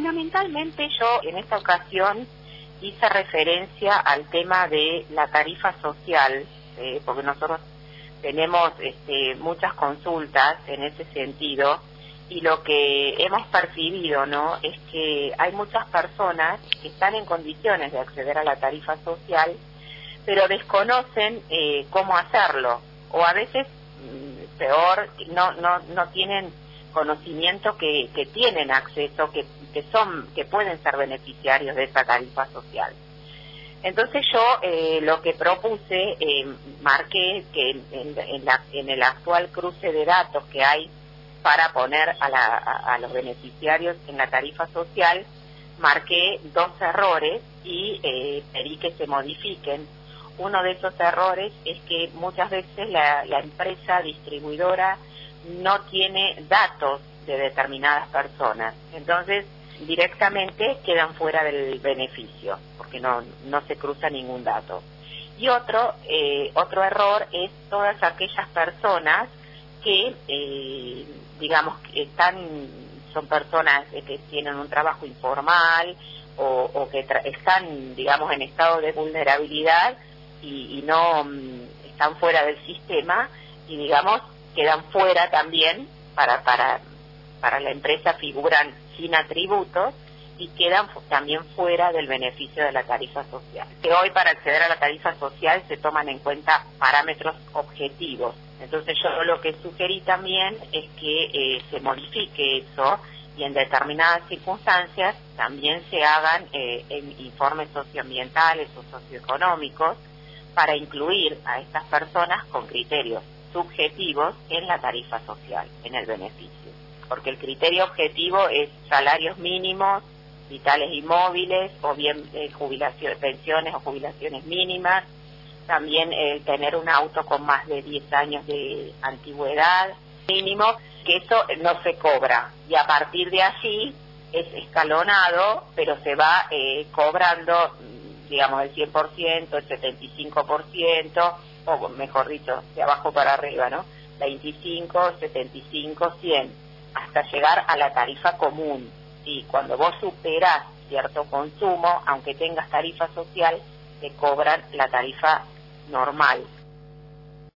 Fundamentalmente yo en esta ocasión hice referencia al tema de la tarifa social, porque nosotros tenemos muchas consultas en ese sentido, y lo que hemos percibido, ¿no?, es que hay muchas personas que están en condiciones de acceder a la tarifa social, pero desconocen cómo hacerlo, o a veces peor, no tienen conocimiento que tienen acceso, que pueden ser beneficiarios de esa tarifa social. Entonces yo lo que propuse, marqué que en el actual cruce de datos que hay para poner a los beneficiarios en la tarifa social, marqué 2 errores y pedí que se modifiquen. Uno de esos errores es que muchas veces la empresa distribuidora no tiene datos de determinadas personas, entonces directamente quedan fuera del beneficio porque no se cruza ningún dato. Y otro error es todas aquellas personas que digamos que son personas que tienen un trabajo informal o que están, digamos, en estado de vulnerabilidad y no están fuera del sistema y, digamos, quedan fuera también para la empresa, figuran sin atributos y quedan también fuera del beneficio de la tarifa social. Que hoy para acceder a la tarifa social se toman en cuenta parámetros objetivos. Entonces yo lo que sugerí también es que se modifique eso y en determinadas circunstancias también se hagan informes socioambientales o socioeconómicos para incluir a estas personas con criterios subjetivos en la tarifa social, en el beneficio. Porque el criterio objetivo es salarios mínimos, vitales y móviles, o bien pensiones o jubilaciones mínimas, también tener un auto con más de 10 años de antigüedad mínimo, que eso no se cobra, y a partir de allí es escalonado, pero se va cobrando, digamos, el 100%, el 75%, o mejor dicho, de abajo para arriba, ¿no? 25, 75, 100, hasta llegar a la tarifa común. Y cuando vos superas cierto consumo, aunque tengas tarifa social, te cobran la tarifa normal.